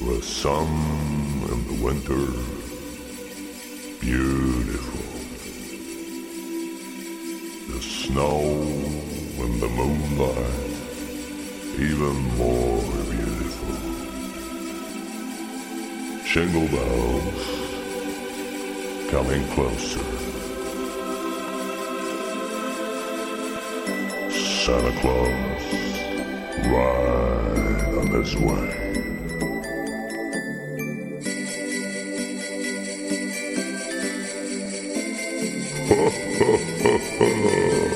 The sun in the winter, beautiful. The snow in the moonlight, even more beautiful. Jingle bells coming closer. Santa Claus right on his way. Ho, ho, ho, ho.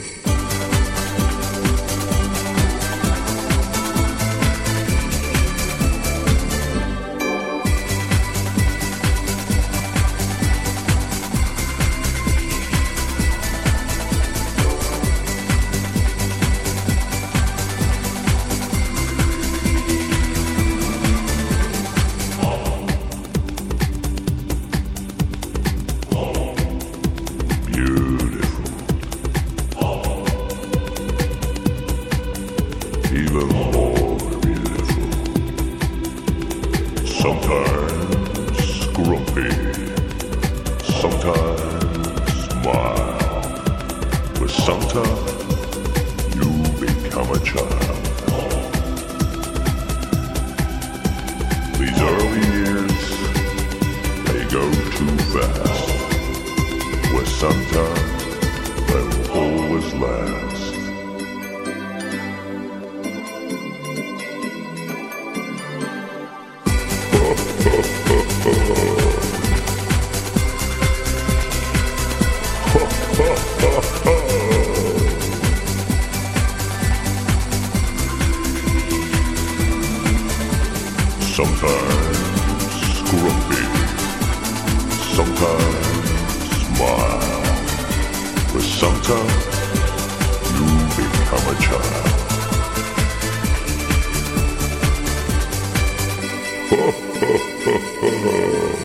Even more beautiful. Sometimes grumpy, sometimes smile. With Santa, you become a child. These early years, they go too fast. With Santa, they'll always last. Sometimes grumpy, sometimes smile. With Santa,